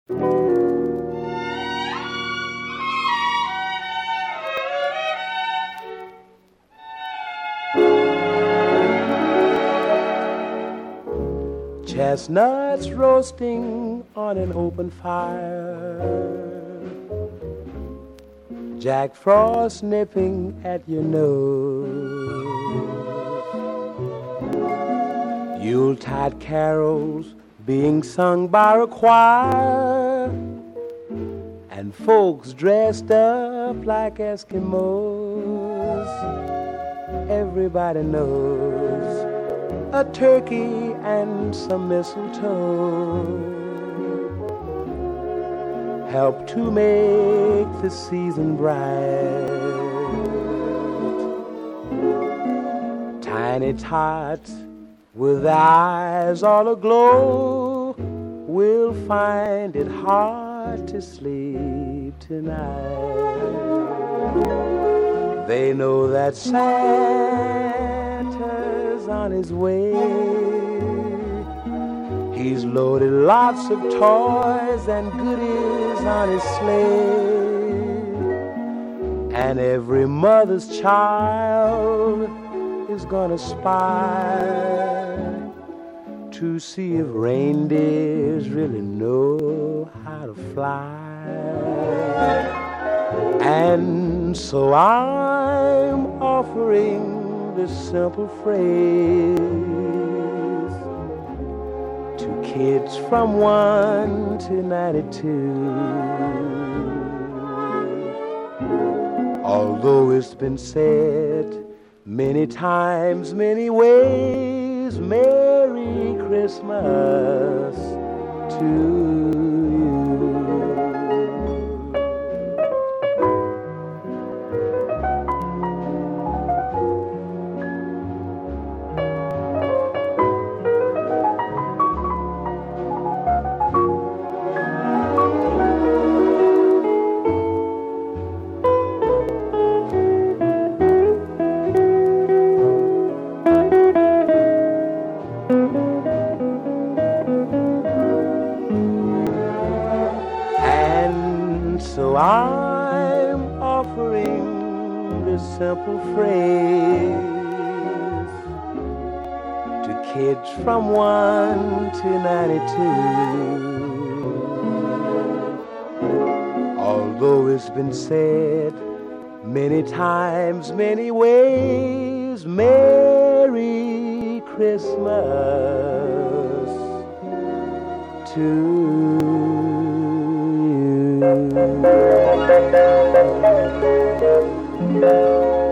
Chestnuts roasting on an open fire, Jack Frost nipping at your nose, Yuletide carols being sung by a choir, and folks dressed up like Eskimos. Everybody knows a turkey and some mistletoe help to make the season bright. Tiny tots with eyes all aglow will find it hard to sleep tonight. They know that Santa's on his way. He's loaded lots of toys and goodies on his sleigh, and every mother's child is gonna spy to see if reindeers really know how to fly. And so I'm offering this simple phrase to kids from 1 to 92. Although it's been said many times, many ways, Merry Christmas to you. So I'm offering this simple phrase to kids from 1 to 92. Although it's been said many times, many ways, Merry Christmas to you.